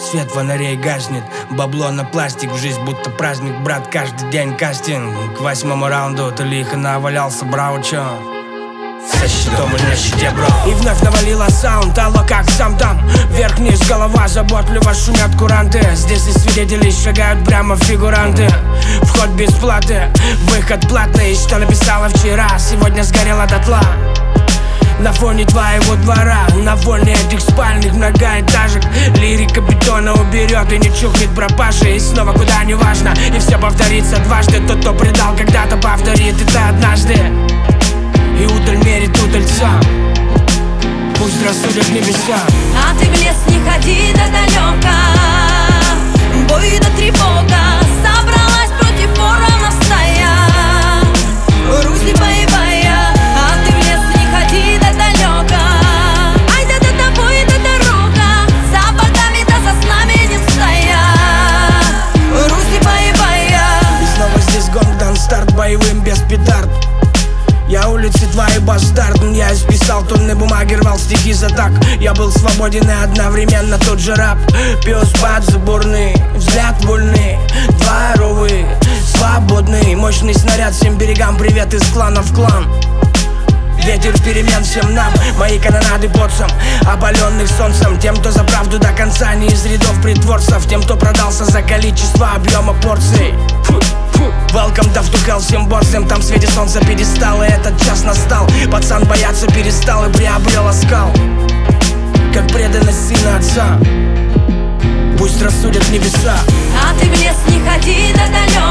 Свет фонарей гаснет, бабло на пластик. В жизнь будто праздник, брат, каждый день кастинг. К 8-му раунду ты лихо навалялся, браво, чё? Со щитом и на щите, бро. И вновь навалила саунд, алло, как сам там. Вверх-вниз голова, заботливо шумят куранты. Здесь и свидетели шагают прямо фигуранты. Вход без платы, выход платный. Что написала вчера, сегодня сгорела дотла. На фоне твоего двора, на фоне этих спальных многоэтажек. Лирика бетона уберет и не чухнет пропаши. И снова куда не важно, и все повторится дважды. Тот, кто предал, когда-то повторит это однажды. И удаль мерит удальца, пусть рассудят небеса. А ты в лес не ходи да далеко, бой да тревога. Собралась против воронов стая, Русь боевая. А ты в лес не ходи да далеко, ай да до тобой да дорога. За богами да за знаменем стая, Русь боевая. И снова здесь гонг дан старт боевым без петард. Я улицы твои бастард, я исписал тонны бумаги, рвал стихи за так. Я был свободен и одновременно тот же раб. Пес под заборный, взгляд вольный, дворовый, свободный. Мощный снаряд всем берегам, привет из клана в клан. Ветер перемен всем нам, мои канонады боцам, опаленных солнцем. Тем, кто за правду до конца, не из рядов притворцев. Тем, кто продался за количество объема порций. Welcome to hell всем борзым, там в свете солнца пьедестал. И этот час настал, пацан бояться перестал и приобрел оскал, как преданность сына отца. Пусть рассудят небеса. А ты в лес не ходи да далеко,